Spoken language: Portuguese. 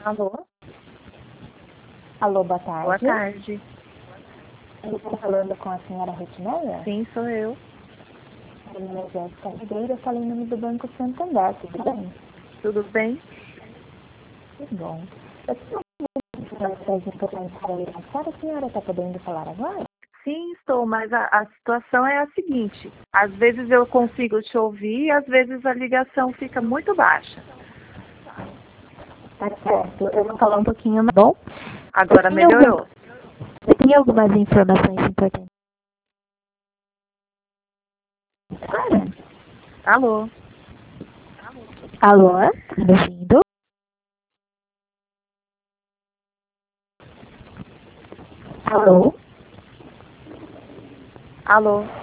Alô? Alô, boa tarde. Boa tarde. Eu estou falando com a senhora Rutineia? Sim, sou eu. Meu nome é Jéssica Ribeiro, eu falei em nome do Banco Santander, tudo bem? Tudo bem? Que bom. Eu tenho informações importantes para ler. A senhora está podendo falar agora? Sim, estou, mas a situação é a seguinte. Às vezes eu consigo te ouvir e às vezes a ligação fica muito baixa. Tá certo. Eu vou falar um pouquinho mais. Bom, Agora melhorou. eu tenho algumas informações importantes. Claro. Alô? Alô? Tá me ouvindo? Alô? Alô?